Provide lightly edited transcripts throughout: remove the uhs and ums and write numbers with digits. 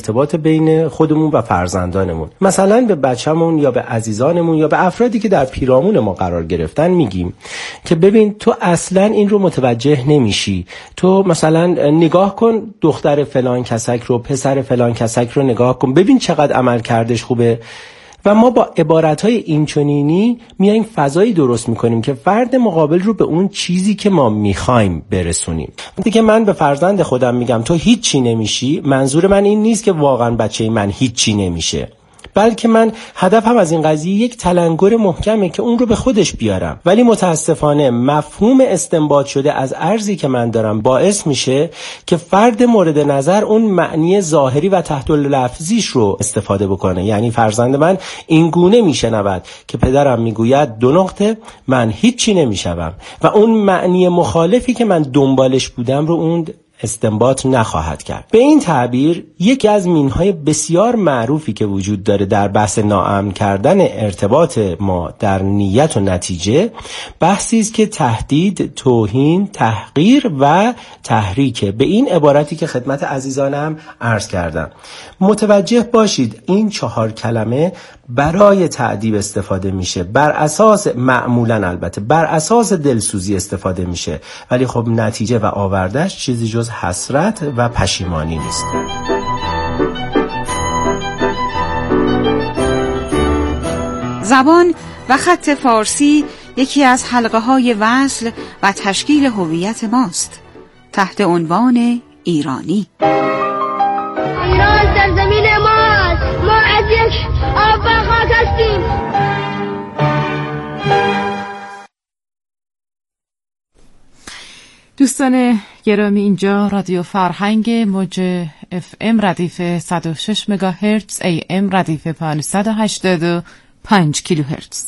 ارتباط بین خودمون و فرزندانمون. مثلا به بچه‌مون یا به عزیزانمون یا به افرادی که در پیرامون ما قرار گرفتن میگیم که ببین تو اصلا این رو متوجه نمیشی، تو مثلا نگاه کن دختر فلان کسک رو، پسر فلان کسک رو نگاه کن، ببین چقدر عمل کردش خوبه. و ما با عبارتهای اینچنینی میایم فضایی درست میکنیم که فرد مقابل رو به اون چیزی که ما میخوایم برسونیم. وقتی که من به فرزند خودم میگم تو هیچی نمیشی، منظور من این نیست که واقعا بچه من هیچی نمیشه، بلکه من هدفم از این قضیه یک تلنگر محکمه که اون رو به خودش بیارم. ولی متاسفانه مفهوم استنباط شده از ارزی که من دارم باعث میشه که فرد مورد نظر اون معنی ظاهری و تحت لفظیش رو استفاده بکنه. یعنی فرزند من این گونه میشنود که پدرم میگوید دو نقطه من هیچی نمیشوم و اون معنی مخالفی که من دنبالش بودم رو اون استنباط نخواهد کرد. به این تعبیر یکی از مینهای بسیار معروفی که وجود داره در بحث ناامن کردن ارتباط ما در نیت و نتیجه، بحثی است که تهدید، توهین، تحقیر و تحریکه. به این عبارتی که خدمت عزیزانم عرض کردم متوجه باشید این 4 کلمه برای تعذیب استفاده میشه، بر اساس معمولا البته بر اساس دلسوزی استفاده میشه، ولی خب نتیجه و آوردهش چیزی جز حسرت و پشیمانی نیست. زبان و خط فارسی یکی از حلقه‌های وصل و تشکیل هویت ماست تحت عنوان ایرانی. ایران سرزمین ماست، ما از یک آب و خاک هستیم. دوستان گرامی، اینجا رادیو فرهنگ موج FM ردیف 106 مگاهرتز، AM ردیف 585 کیلوهرتز.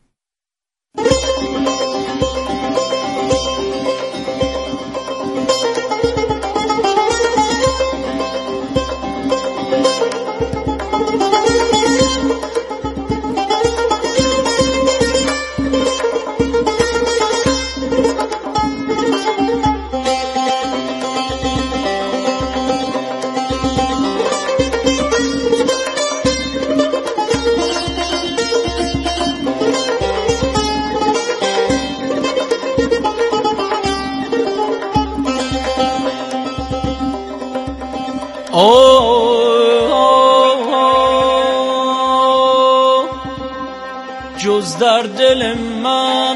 جز در دل من،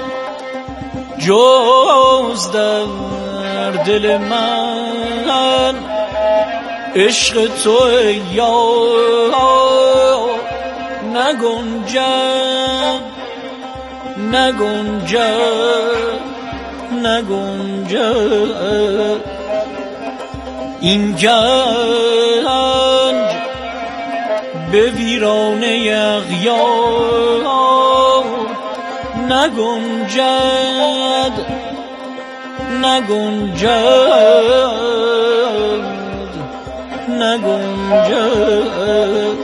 جز در دل من عشق تو یار نگنجد، نگنجد، نگنجد. این گنج به ویرانه اغیار نگنجد، نگنجد، نگنجد.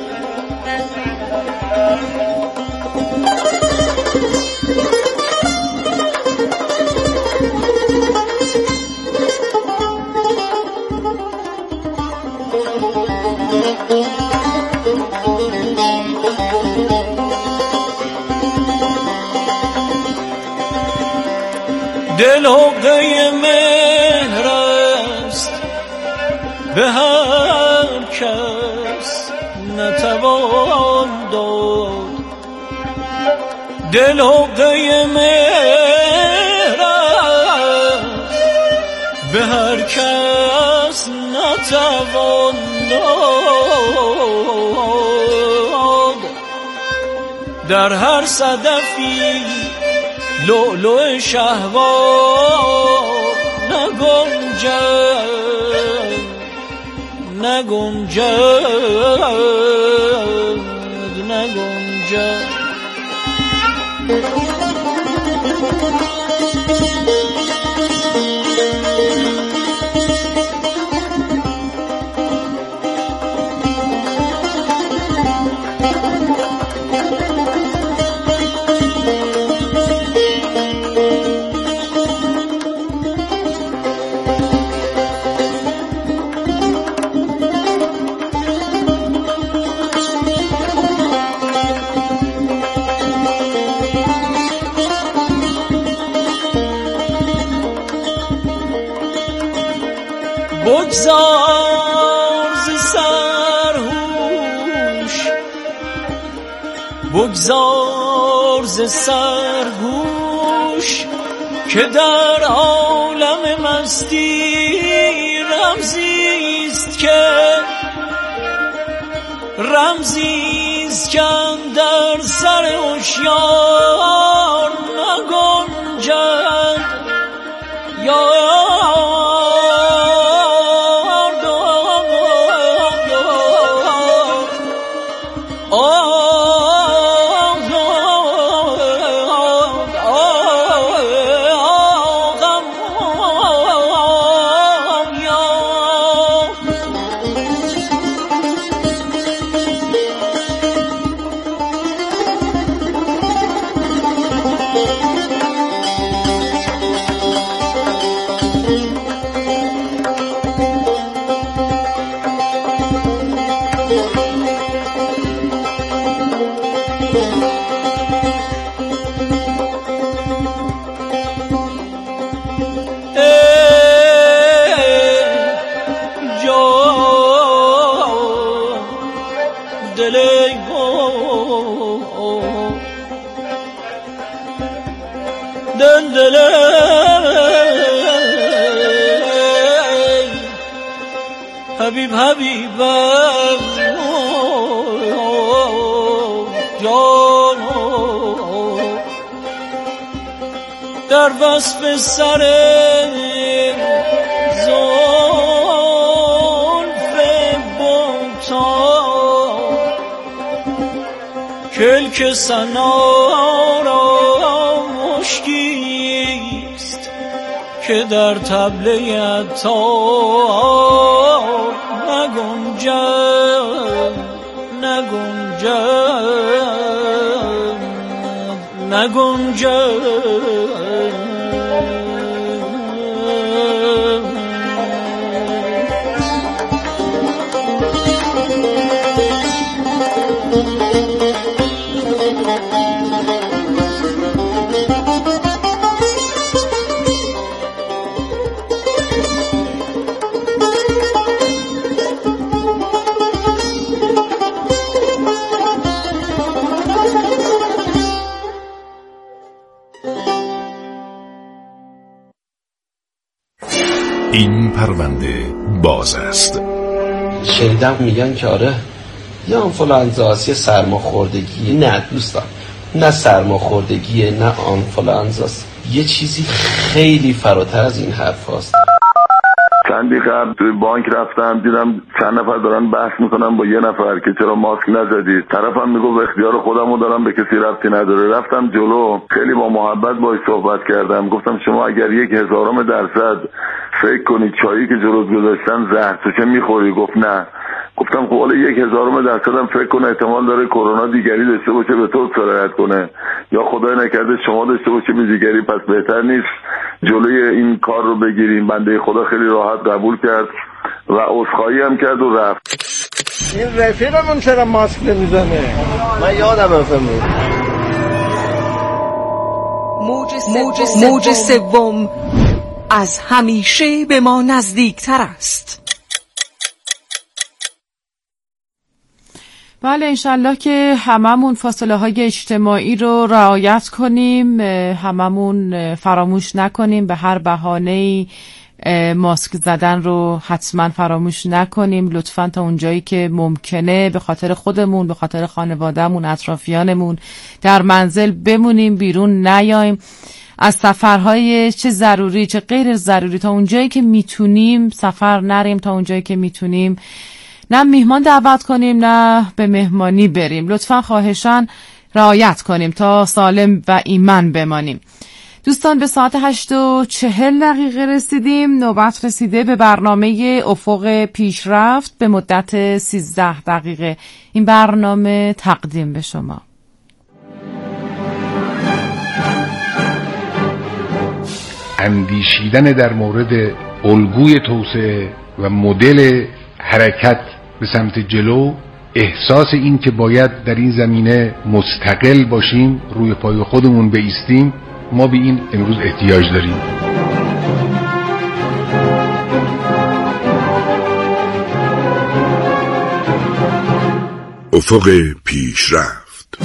دل حقه مهر است به هر کس نتوان داد، دل حقه مهر است به هر کس نتوان داد. در هر صدفی لؤلؤ شهوار نگنجد، نگنجد، نگنجد. بگذار ز سرهوش، بگذار ز سرهوش که در عالم مستی رمزیست که در سر هوشیار نگنجد. حبیبم جانو در وصف سر زلف بوتا کلک سنا را مشکیست که در طبله عطار نگنجد. این پرونده باز است. شنیدم میگن که آره یا آنفولانزا است یا سرماخوردگی. نه دوستان، نه سرماخوردگیه نه آنفولانزاست، یه چیزی خیلی فراتر از این حرف هاست. چندی قبل توی بانک رفتم دیدم چند نفر دارن بحث میکنن با یه نفر که چرا ماسک نزدید. طرفم میگه اختیار خودمو دارم، به کسی ربطی نداره. رفتم جلو، خیلی با محبت باهاش صحبت کردم. گفتم شما اگر 0.1% فکر کنید چایی که جلوت گذاشتن زهرچه میخوری؟ گفت نه. گفتم خب حالا 0.1% هم فکر کنه احتمال داره کرونا دیگری داشته باشه به تو سرایت کنه، یا خدای نکرده شما داشته باشه به دیگری، پس بهتر نیست جلوی این کار رو بگیریم. بنده خدا خیلی راحت قبول کرد و عذرخواهی هم کرد و رفت. این رفیقمون چرا ماسک نمیزنه؟ من یادم رفتم. موج سوم از همیشه به ما نزدیکتر است. بله، انشالله که هممون فاصله های اجتماعی رو رعایت کنیم، هممون فراموش نکنیم، به هر بهانه‌ای ماسک زدن رو حتما فراموش نکنیم. لطفاً تا اونجایی که ممکنه به خاطر خودمون، به خاطر خانوادهمون، اطرافیانمون در منزل بمونیم، بیرون نیایم. از سفرهای چه ضروری چه غیر ضروری تا اونجایی که میتونیم سفر نریم، تا اونجایی که میتونیم نه میهمان دعوت کنیم نه به مهمانی بریم. لطفاً خواهشاً رعایت کنیم تا سالم و ایمن بمانیم. دوستان، به ساعت 8:40 رسیدیم. نوبت رسیده به برنامه افق پیشرفت به مدت 13 دقیقه. این برنامه تقدیم به شما. اندیشیدن در مورد الگوی توسعه و مدل حرکت به سمت جلو، احساس این که باید در این زمینه مستقل باشیم، روی پای خودمون بایستیم، ما به این امروز احتیاج داریم. افق پیشرفت.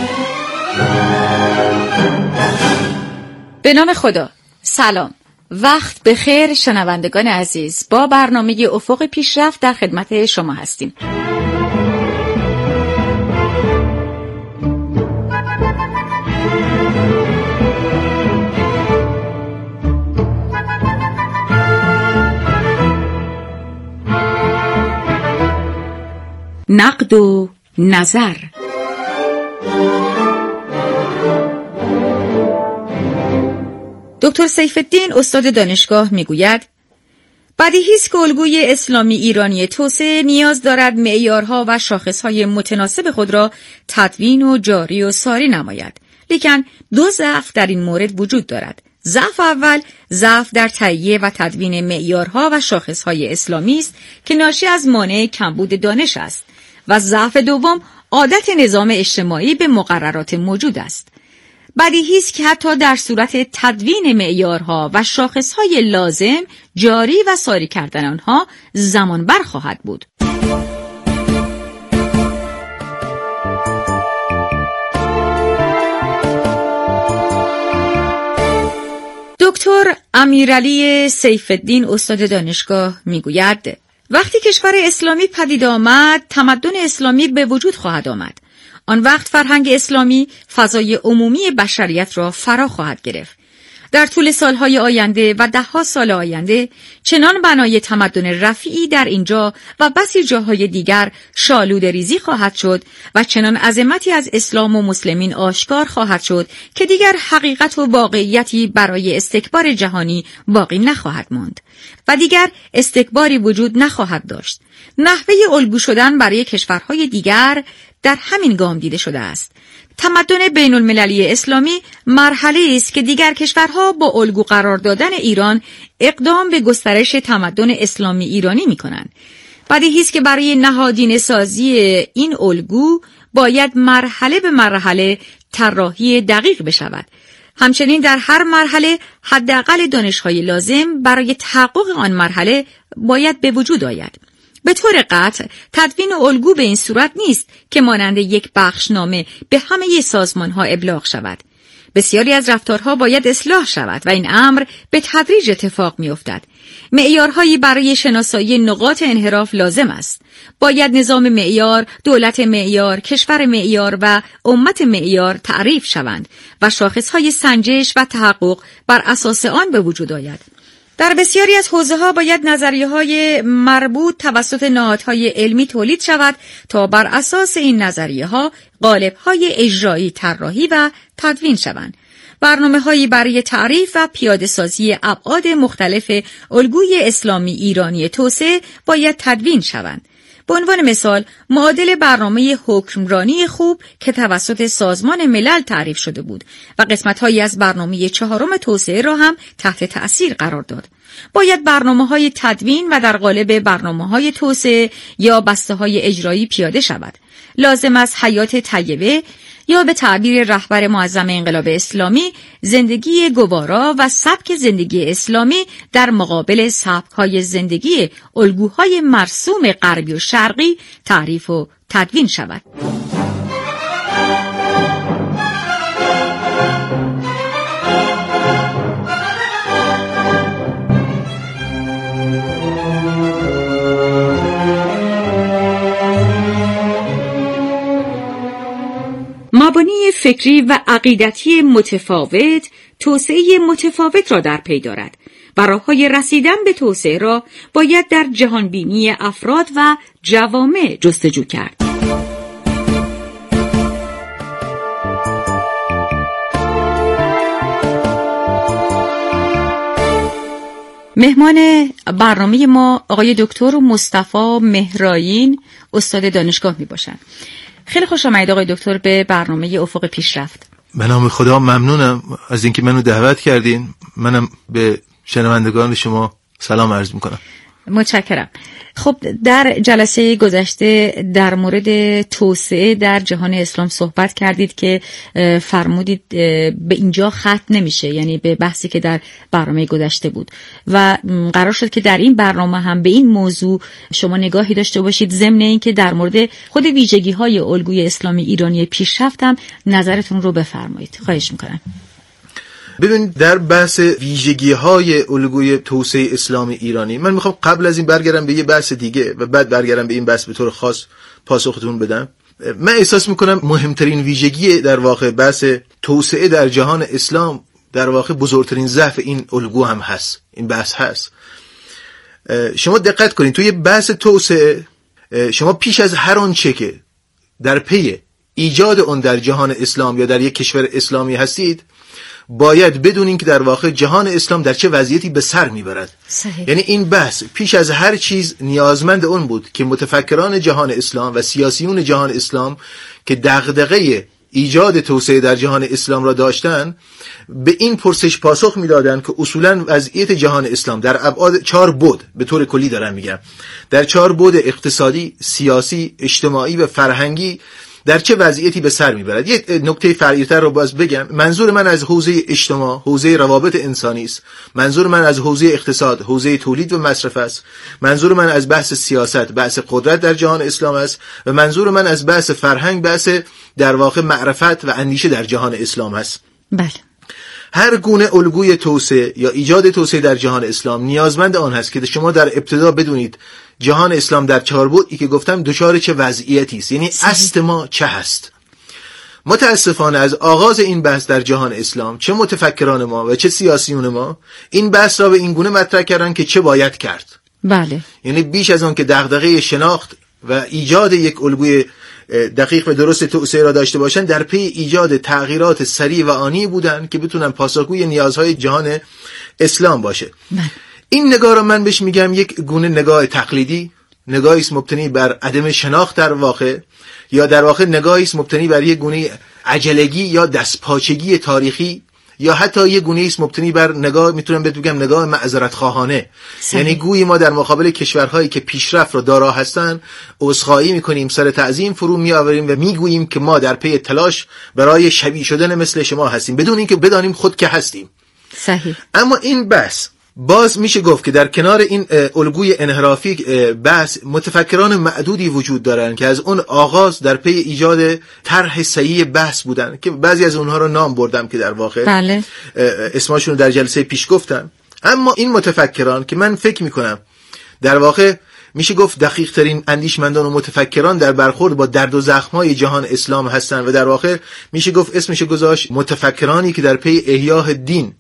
به نام خدا. سلام، وقت بخیر شنوندگان عزیز. با برنامه افق پیشرفت در خدمت شما هستیم. نقد و نظر. دکتر سیف‌الدین استاد دانشگاه میگوید بدیهی است که الگوی اسلامی ایرانی توسعه نیاز دارد معیارها و شاخصهای متناسب خود را تدوین و جاری و ساری نماید. لیکن دو ضعف در این مورد وجود دارد. ضعف اول، ضعف در تهیه و تدوین معیارها و شاخصهای اسلامی است که ناشی از مانع کمبود دانش است و ضعف دوم، عادت نظام اجتماعی به مقررات موجود است. بدیهی است که حتی در صورت تدوین معیارها و شاخصهای لازم، جاری و ساری کردن آنها زمان بر خواهد بود. دکتر امیرعلی سیف‌الدین استاد دانشگاه میگوید وقتی کشور اسلامی پدید آمد، تمدن اسلامی به وجود خواهد آمد. آن وقت فرهنگ اسلامی فضای عمومی بشریت را فرا خواهد گرفت. در طول سالهای آینده و ده‌ها سال آینده چنان بنای تمدن رفیعی در اینجا و بسی جاهای دیگر شالوده ریزی خواهد شد و چنان عظمتی از اسلام و مسلمین آشکار خواهد شد که دیگر حقیقت و واقعیتی برای استکبار جهانی باقی نخواهد ماند و دیگر استکباری وجود نخواهد داشت. نحوه الگو شدن برای کشورهای دیگر در همین گام دیده شده است. تمدن بین المللی اسلامی مرحله است که دیگر کشورها با الگو قرار دادن ایران اقدام به گسترش تمدن اسلامی ایرانی می کنند. بدیهی است که برای نهادینه سازی این الگو باید مرحله به مرحله طراحی دقیق بشود. همچنین در هر مرحله حداقل دانش‌های لازم برای تحقق آن مرحله باید به وجود آید. به طور قطع تدوین الگو به این صورت نیست که مانند یک بخشنامه به همه سازمان‌ها ابلاغ شود. بسیاری از رفتارها باید اصلاح شود و این امر به تدریج اتفاق می‌افتد. معیارهایی برای شناسایی نقاط انحراف لازم است. باید نظام معیار، دولت معیار، کشور معیار و امت معیار تعریف شوند و شاخصهای سنجش و تحقق بر اساس آن به وجود آید. در بسیاری از حوزه‌ها باید نظریه‌های مربوط توسط نهادهای علمی تولید شود تا بر اساس این نظریه‌ها قالب‌های اجرایی طراحی و تدوین شوند. برنامه‌هایی برای تعریف و پیاده‌سازی ابعاد مختلف الگوی اسلامی ایرانی توسعه باید تدوین شوند. به عنوان مثال، معادل برنامه حکمرانی خوب که توسط سازمان ملل تعریف شده بود و قسمت‌هایی از برنامه 4 توسعه را هم تحت تأثیر قرار داد. باید برنامه‌های تدوین و در قالب برنامه‌های توسعه یا بسته‌های اجرایی پیاده شود. لازم است حیات طیبه یا به تعبیر رهبر معظم انقلاب اسلامی زندگی گوارا و سبک زندگی اسلامی در مقابل سبک‌های زندگی الگوهای مرسوم غربی و شرقی تعریف و تدوین شود. مبانی فکری و عقیدتی متفاوت توسعه متفاوت را در پی دارد و راه‌های رسیدن به توسعه را باید در جهانبینی افراد و جوامع جستجو کرد. مهمان برنامه ما آقای دکتر مصطفی مهرائین استاد دانشگاه می باشند. خیلی خوش آمدید آقای دکتر به برنامه افق پیشرفت. به نام خدا ممنونم از اینکه منو دعوت کردین. منم به شنوندگان شما سلام عرض میکنم. متشکرم. خب در جلسه گذشته در مورد توسعه در جهان اسلام صحبت کردید که فرمودید به اینجا ختم نمیشه، یعنی به بحثی که در برنامه گذشته بود و قرار شد که در این برنامه هم به این موضوع شما نگاهی داشته باشید، ضمن این که در مورد خود ویژگی‌های الگوی اسلامی ایرانی پیشرفت هم نظرتون رو بفرمایید. خواهش میکنم. ببینید در بحث ویژگی‌های الگوی توسعه اسلامی ایرانی، من میخوام قبل از این برگردم به یه بحث دیگه و بعد برگردم به این بحث به طور خاص پاسختون بدم. من احساس میکنم مهمترین ویژگی در واقع بحث توسعه در جهان اسلام در واقع بزرگترین ضعف این الگو هم هست، این بحث هست. شما دقت کنید توی بحث توسعه شما پیش از هر آنچه که در پی ایجاد اون در جهان اسلام یا در یک کشور اسلامی هستید باید بدونین که در واقع جهان اسلام در چه وضعیتی به سر میبرد. یعنی این بحث پیش از هر چیز نیازمند اون بود که متفکران جهان اسلام و سیاسیون جهان اسلام که دغدغه ایجاد توسعه در جهان اسلام را داشتن به این پرسش پاسخ میدادن که اصولا وضعیت جهان اسلام در ابعاد 4 بعد به طور کلی دارم میگم، در 4 بعد اقتصادی، سیاسی، اجتماعی و فرهنگی در چه وضعیتی به سر میبرد. یک نکته فرعی‌تر رو باز بگم. منظور من از حوزه اجتماع حوزه روابط انسانی است، منظور من از حوزه اقتصاد حوزه تولید و مصرف است، منظور من از بحث سیاست بحث قدرت در جهان اسلام است و منظور من از بحث فرهنگ بحث در واقع معرفت و اندیشه در جهان اسلام است. بله. هر گونه الگوی توسعه یا ایجاد توسعه در جهان اسلام نیازمند آن هست که شما در ابتدا بدونید جهان اسلام در 4 بعدی که گفتم دچار چه وضعیتی است، یعنی اصل ما چه هست. متاسفانه از آغاز این بحث در جهان اسلام چه متفکران ما و چه سیاسیون ما این بحث را به این گونه مطرح کردن که چه باید کرد. بله. یعنی بیش از آن که دغدغه شناخت و ایجاد یک الگوی دقیق و درست توسعه را داشته باشند در پی ایجاد تغییرات سریع و آنی بودند که بتونن پاسخگوی نیازهای جهان اسلام باشه. این نگاه را من بهش میگم یک گونه نگاه تقلیدی، نگاهی است مبتنی بر عدم شناخت در واقع، یا در واقع نگاهی است مبتنی بر یک گونه عجلگی یا دستپاچگی تاریخی، یا حتی یک گونه است مبتنی بر نگاه میتونم بگم نگاه معذرت خواهانه. یعنی گویی ما در مقابل کشورهایی که پیشرفت را دارا هستند عذرخواهی میکنیم، سر تعظیم فرو میآوریم و میگوییم که ما در پی تلاش برای شبیه شدن مثل شما هستیم بدون اینکه بدانیم خود که هستیم. صحیح. اما این بحث باز میشه گفت که در کنار این الگوی انحرافی بحث متفکران معدودی وجود دارن که از اون آغاز در پی ایجاد طرح صحیح بحث بودن که بعضی از اونها رو نام بردم که در واقع بله. اسمشون در جلسه پیش گفتم. اما این متفکران که من فکر میکنم در واقع میشه گفت دقیق ترین اندیشمندان و متفکران در برخورد با درد و زخم‌های جهان اسلام هستن و در واقع میشه گفت اسمش گذاشت متفکرانی که در پی احیاء دین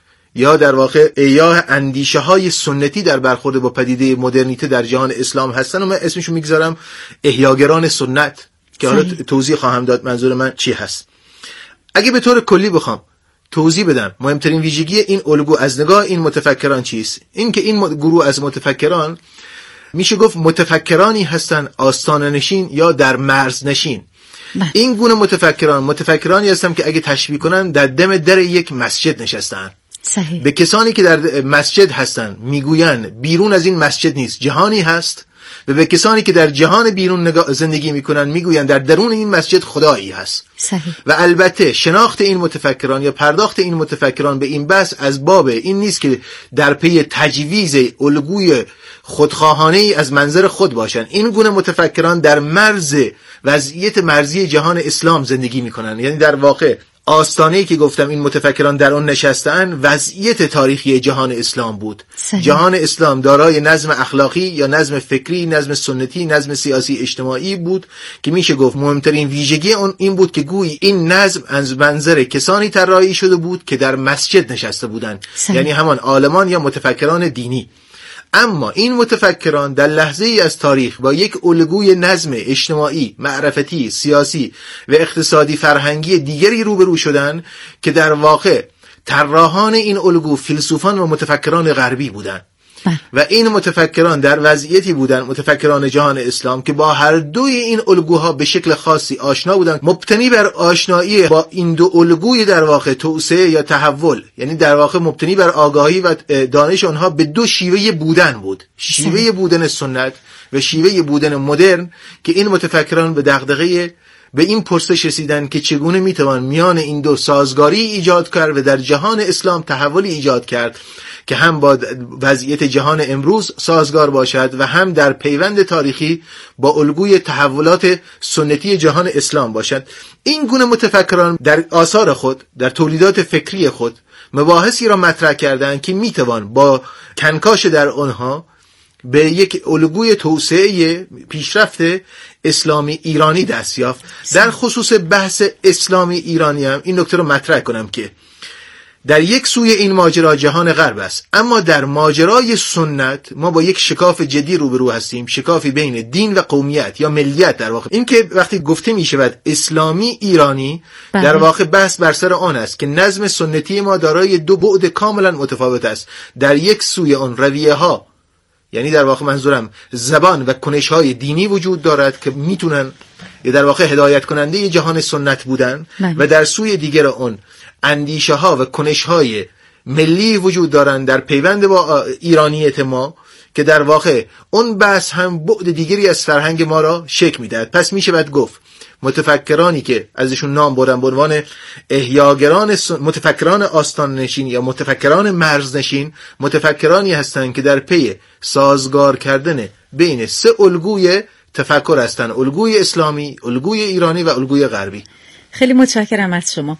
یا در واقع احیاء اندیشه های سنتی در برخورد با پدیده مدرنیته در جهان اسلام هستن و من اسمشو میگذارم احیاگران سنت که حالا توضیح خواهم داد منظور من چی هست. اگه به طور کلی بخوام توضیح بدم مهمترین ویژگی این الگو از نگاه این متفکران چیست، این که این گروه از متفکران میشه گفت متفکرانی هستن آستانه نشین یا در مرز نشین. این گونه متفکرانی هستن که اگه تشبیه کنن در دم در یک مسجد نشستن. صحیح. به کسانی که در مسجد هستن میگوین بیرون از این مسجد نیست جهانی هست و به کسانی که در جهان بیرون زندگی میکنن میگوین در درون این مسجد خدایی هست. صحیح. و البته شناخت این متفکران یا پرداخت این متفکران به این بحث از باب این نیست که در پی تجویز الگوی خودخواهانه ای از منظر خود باشن. این گونه متفکران در مرز وضعیت مرزی جهان اسلام زندگی میکنن، یعنی در واقع آستانه‌ای که گفتم این متفکران در اون نشستن وضعیت تاریخی جهان اسلام بود. جهان اسلام دارای نظم اخلاقی یا نظم فکری، نظم سنتی، نظم سیاسی اجتماعی بود که میشه گفت مهمترین ویژگی اون این بود که گویی این نظم از منظر کسانی طراحی شده بود که در مسجد نشسته بودند، یعنی همان عالمان یا متفکران دینی. اما این متفکران در لحظه ای از تاریخ با یک الگوی نظم اجتماعی، معرفتی، سیاسی و اقتصادی فرهنگی دیگری روبرو شدند که در واقع طراحان این الگو فیلسوفان و متفکران غربی بودند. و این متفکران در وضعیتی بودن، متفکران جهان اسلام، که با هر دوی این الگوها به شکل خاصی آشنا بودن، مبتنی بر آشنایی با این دو الگوی در واقع توسعه یا تحول، یعنی در واقع مبتنی بر آگاهی و دانش آنها به دو شیوه بودن بود، شیوه بودن سنت و شیوه بودن مدرن، که این متفکران به دغدغه به این پرسش رسیدن که چگونه میتوان میان این دو سازگاری ایجاد کرد و در جهان اسلام تحولی ایجاد کرد که هم با وضعیت جهان امروز سازگار باشد و هم در پیوند تاریخی با الگوی تحولات سنتی جهان اسلام باشد. این گونه متفکران در آثار خود، در تولیدات فکری خود، مباحثی را مطرح کردند که میتوان با کنکاش در آنها به یک الگوی توسعه پیشرفت اسلامی ایرانی دست یافت. در خصوص بحث اسلامی ایرانی هم این نکته رو مطرح کنم که در یک سوی این ماجرا جهان غرب است، اما در ماجرای سنت ما با یک شکاف جدی روبرو هستیم، شکافی بین دین و قومیت یا ملیت. در واقع این که وقتی گفته می شود اسلامی ایرانی، در واقع بحث بر سر آن است که نظم سنتی ما دارای دو بعد کاملا متفاوت است. در یک سوی آن رویه ها، یعنی در واقع منظورم زبان و کنش های دینی وجود دارد که میتونن در واقع هدایت کننده جهان سنت بودن، و در سوی دیگر اون اندیشه ها و کنش های ملی وجود دارند در پیوند با ایرانیت ما، که در واقع اون بحث هم بعد دیگری از فرهنگ ما را شکل میدهد. پس میشه باید گفت متفکرانی که ازشون نام بردم به عنوان احیاگران متفکران آستان نشین یا متفکران مرز نشین، متفکرانی هستند که در پی سازگار کردن بین سه الگوی تفکر هستند: الگوی اسلامی، الگوی ایرانی و الگوی غربی. خیلی متشکرم از شما.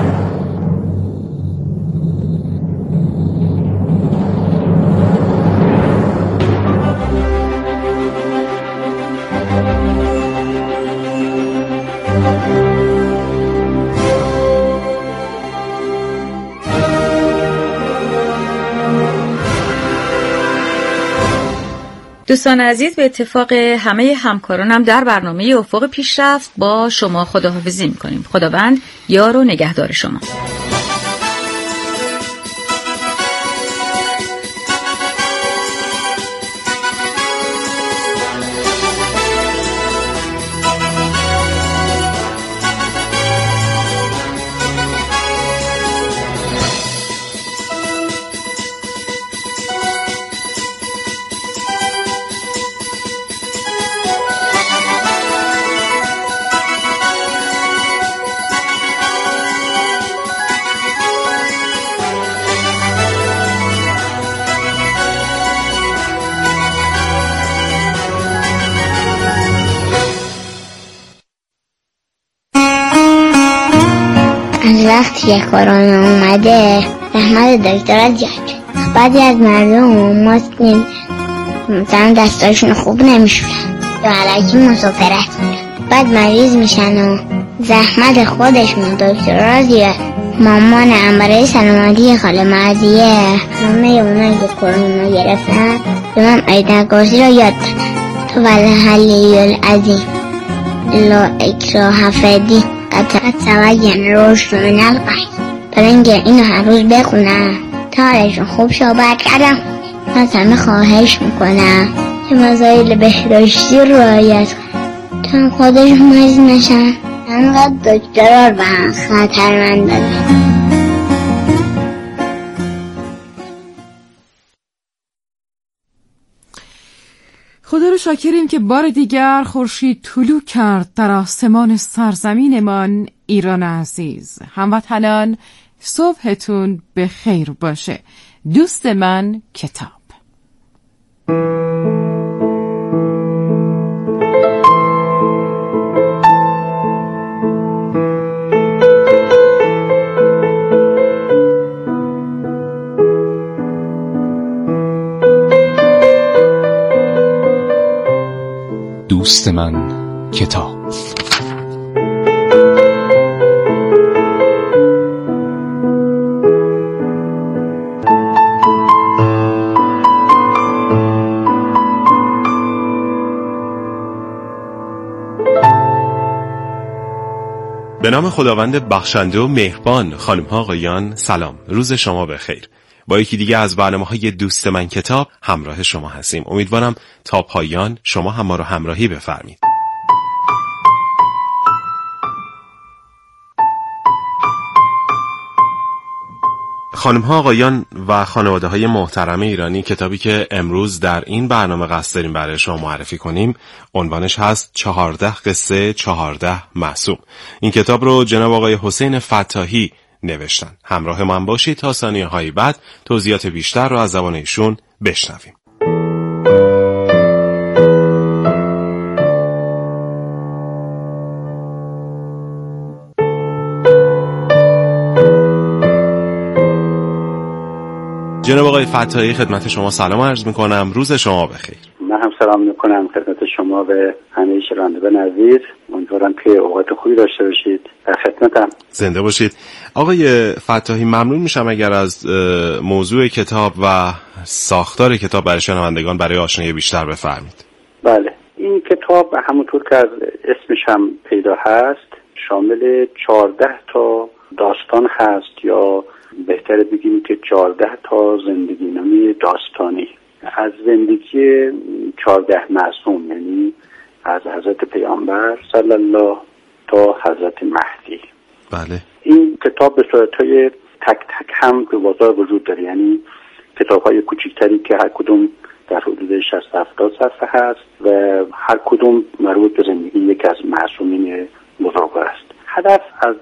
دوستان عزیز، به اتفاق همه همکارانم در برنامه افق پیشرفت با شما خداحافظی می‌کنیم. خداوند یار و نگهدار شما. وقتی که کرونا اومده زحمت دکترها زیاد شد. بعضی از مردم ماسک نمیزن، مثلا دستاشون خوب نمیشورن یا علکی مسافرت میرن، بعد مریض میشن و زحمت خودشون دکترها زیاد. مامان برای سلامتی خاله مرضیه همه اونایی که کرونا گرفتن به من آیت کرسی رو یاد دادن: تو والحلی العظیم لا اکراه فی الدین قد تبین الرشد من الغی. برای اینکه اینو هر روز بخونم تا حالشون خوب شو. بعد کردم من همه خواهش میکنم که مسائل بهداشتی رو رعایت کنم تا خودشون مریض نشن. انقدر دکترها رو به هم خطرمند دادن. خدا رو شاکریم که بار دیگر خورشید طلوع کرد در آسمان سرزمینمان ایران عزیز. هموطنان صبحتون به خیر باشه. دوست من کتاب. دوست من کتاب. به نام خداوند بخشنده و مهربان. خانم ها آقایان سلام، روز شما بخیر. با یکی دیگه از برنامه‌های دوست من کتاب همراه شما هستیم. امیدوارم تا پایان شما هم ما رو همراهی بفرمایید. خانم‌ها، آقایان و خانواده‌های محترم ایرانی، کتابی که امروز در این برنامه قصد داریم برای شما معرفی کنیم عنوانش هست 14 قصه 14 معصوم. این کتاب رو جناب آقای حسین فتاحی نوشتن. همراه من باشید تا ثانیه‌های بعد توضیحات بیشتر رو از زبان ایشون بشنویم. جناب آقای فتاحی، خدمت شما سلام عرض میکنم. روز شما بخیر. من هم سلام میکنم خدمت شما به همه شنوندگان عزیز. امیدوارم که اوقات خوبی داشته باشید. در خدمتم. زنده باشید. آقای فتاحی، ممنون میشم اگر از موضوع کتاب و ساختار کتاب برای شنوندگان برای آشنایی بیشتر بفرمایید. بله، این کتاب همونطور که از اسمش هم پیدا هست شامل 14 تا داستان هست، یا بهتره بگیم که 14 تا زندگی نامه داستانی از زندگی 14 معصوم، یعنی از حضرت پیامبر صلی الله تا حضرت مهدی. بله. این کتاب به صورتهای تک تک هم به بازار وجود داره، یعنی کتاب‌های کوچکتری که هر کدوم در حدود 60-70 صفحه هست و هر کدوم مربوط به زندگی یک از معصومین بزرگوار است. هدف از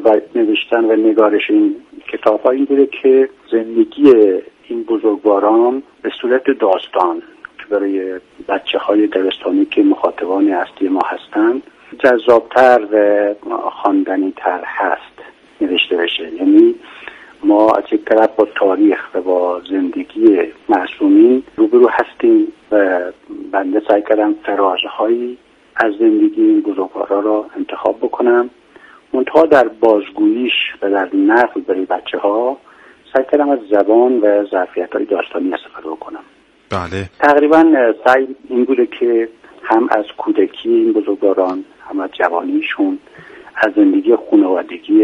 نوشتن و نگارش این کتاب‌ها این بوده که زندگی این بزرگواران به صورت داستان که برای بچه‌های دبستانی که مخاطبان اصلی ما هستند جذاب‌تر و خواندنی‌تر هست نوشته بشه. یعنی ما از یک طرف با تاریخ و با زندگی معصومین روبرو هستیم و بنده سعی کردم فرازهایی از زندگی این بزرگوارا را انتخاب بکنم، منتها در بازگوییش و در نقل برای بچه‌ها سعی کردم از زبان و ظرفیت‌های داستانی استفاده بکنم. بله. تقریبا سعی این بوده که هم از کودکی این بزرگواران، هم از جوانیشون، از زندگی خانوادگی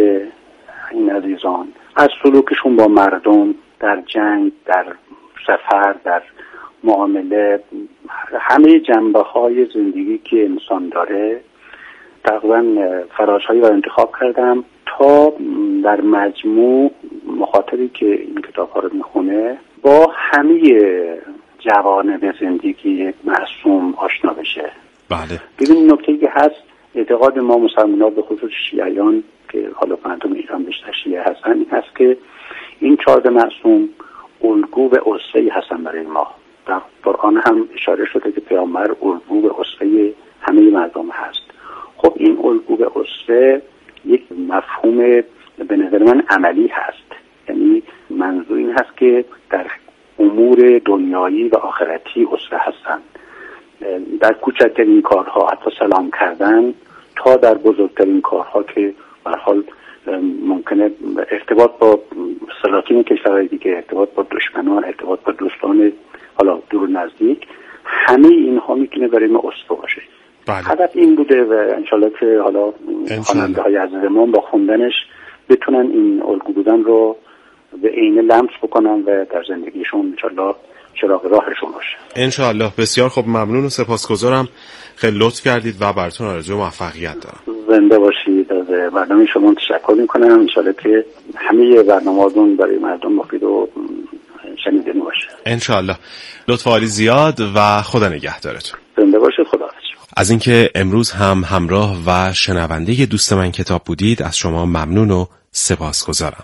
این عزیزان، از سلوکشون با مردم در جنگ، در سفر، در معامله، همه جنبه‌های زندگی که انسان داره تقریبا فرازهایی را انتخاب کردم تا در مجموع مخاطبی که این کتاب‌ها رو میخونه با همه جوانب زندگی یک معصوم آشنا بشه. بله. ببین نکته‌ای که هست، اعتقاد ما مسلمان‌ها به خصوص شیعیان که حالا مردم ایران بیشتر شیعه هستن این هست که این 14 معصوم الگو و اسوه‌ای هستن برای ما. در قرآن هم اشاره شده که پیامبر الگو و اسوه همه مردم هست. خب این الگو و اسوه یک مفهوم به نظر من عملی هست، یعنی منظور این هست که در امور دنیایی و آخرتی اسوه هستن، در کوچکترین کارها حتی سلام کردن تا در بزرگترین کارها که به هر حال ممکنه ارتباط با سلاطین کشورهای دیگه، ارتباط با دشمنان، ارتباط با دوستان حالا دور نزدیک، همه اینها میتونه برای ما اسوه باشه. بله. هدف این بوده و انشالله که حالا خواننده های عزیزمان با خوندنش بتونن این الگو بودن رو به عینه لمس بکنن و در زندگیشون انشالله چراغ راهشون باشه. انشالله. بسیار خوب، ممنون و سپاسگزارم، خیلی لطف کردید و براتون آرزوی موفقیت دارم. زنده باشید. از برنامه شما تشکر میکنم. انشالله که همه برنامه‌هاتون برای مردم مفید و شنیدنی باشه. انشالله. لطف عالی زیاد و خدا نگهدارتون. زنده باشید. خدا حافظ. از اینکه امروز هم همراه و شنونده دوست من کتاب بودید از شما ممنون و سپاسگزارم.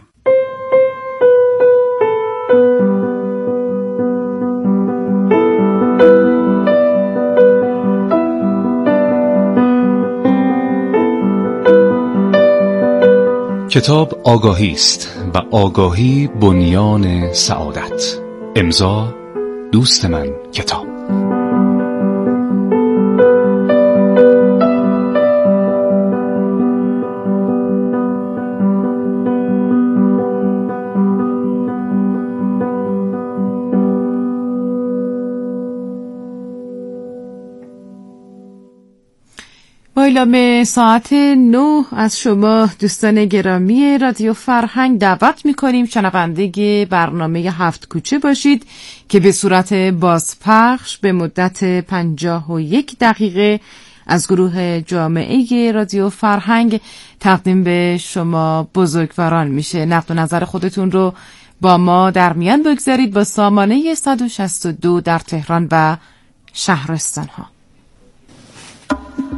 کتاب آگاهی است و آگاهی بنیان سعادت. امضا دوست من کتاب. با اعلام ساعت 9 از شما دوستان گرامی رادیو فرهنگ دعوت می‌کنیم شنونده برنامه 7 کوچه باشید که به صورت بازپخش به مدت 51 دقیقه از گروه جامعه رادیو فرهنگ تقدیم به شما بزرگواران میشه. نقد و نظر خودتون رو با ما در میان بگذارید با سامانه 162 در تهران و شهرستان ها.